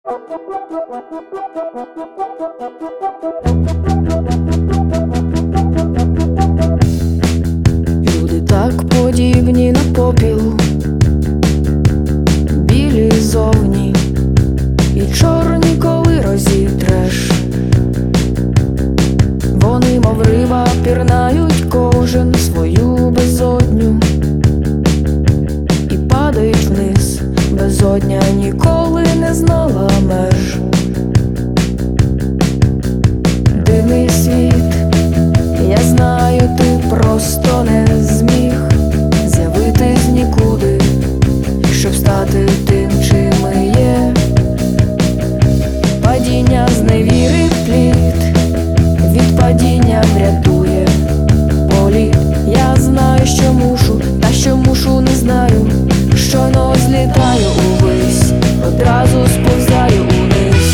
Люди так подібні на попіл, білі зовні і чорні, коли розітреш. Вони, мов риба, пірнають кожен свою безодню і падають вниз. Безодня ніколи не знала меж. Дивний світ, я знаю, ти просто не зміг з'явитись з нікуди, щоб стати тим, чим ми є. Падіння зневіри плід, від падіння врятує політ. Я знаю, що мушу, та що мушу, не знаю. Щойно злітаю увись, одразу сповзаю униз.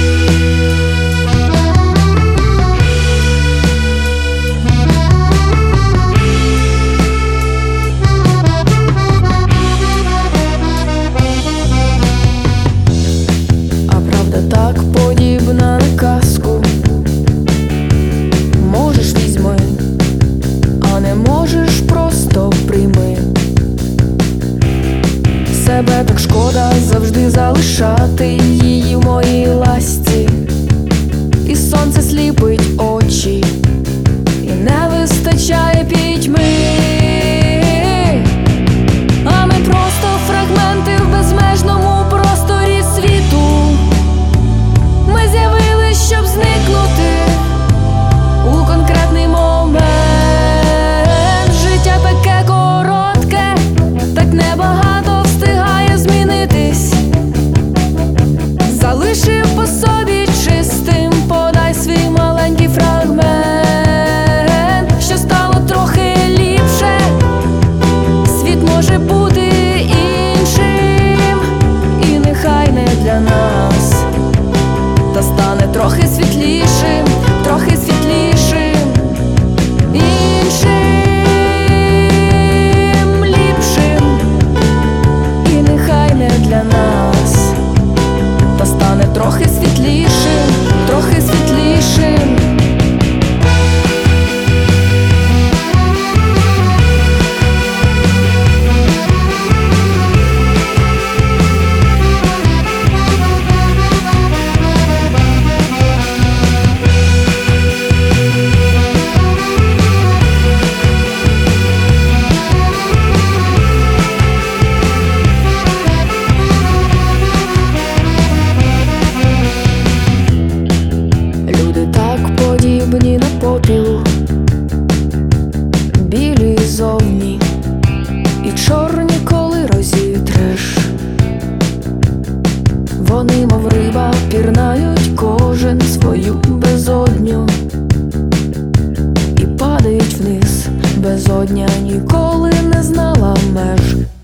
А правда так подібна на казку. Можеш — візьми, а не можеш — просто прийми. Себе так шкода завжди залишати її в моїй ласці. І сонце сліпить очі, і не вистачає пітьми. А ми просто фрагменти в безмежному просторі світу. Ми з'явились, щоб зникнути у конкретний момент. Життя таке коротке, так небагато встигає змінитись. Залишив по собі чистим, подай свій маленький фрагмент, що стало трохи ліпше. Світ може бути іншим, і нехай не для нас, та стане трохи світлішим, трохи світлішим, іншим, ліпшим, і нехай не для нас, та стане трохи світлішим, трохи світлішим. Люди так подібні на попіл, білі зовні і чорні, коли розітреш. Вони, мов риба, пірнають кожен свою безодню і падають вниз. Безодня ніколи не знала меж.